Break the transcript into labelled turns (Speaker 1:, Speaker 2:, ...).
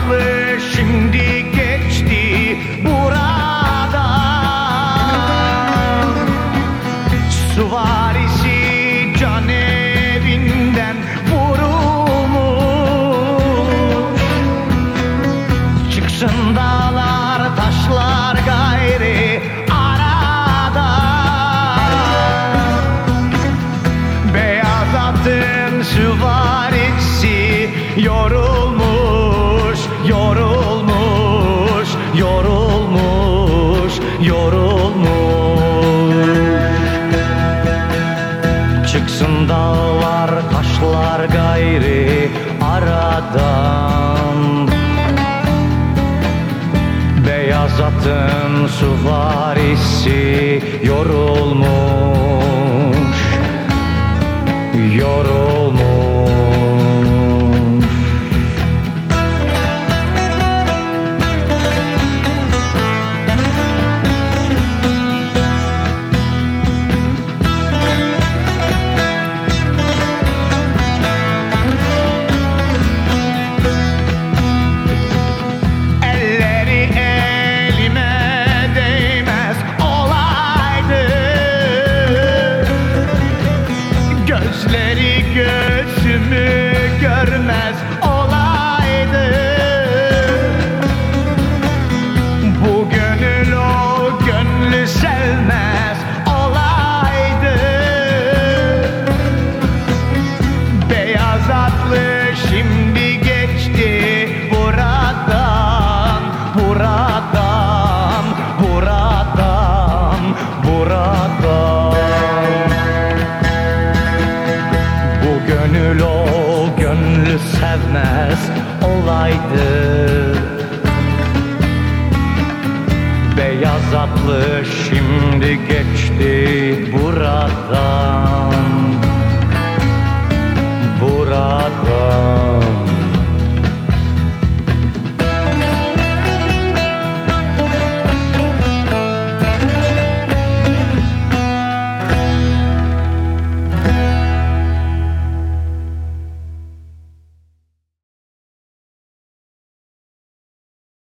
Speaker 1: atlı şimdi geçti buradan. Süvarisi can evinden vurulmuş. Çıksın dağlar taşlar gayri aradan. Beyaz atın süvarisi yorulmuş, yorulmuş, yorulmuş, yorulmuş. Çıksın dağlar taşlar gayri aradan. Beyaz atın süvarisi yorulmuş, yorulmuş. Gözleri gözümü görmez olaydı. Bu gönül o gönlü sevmez olaydı. Beyaz atlı şimdi geçti buradan, buradan, buradan, buradan. Gönül o gönlü sevmez olaydı. Beyaz atlı şimdi geçti buradan.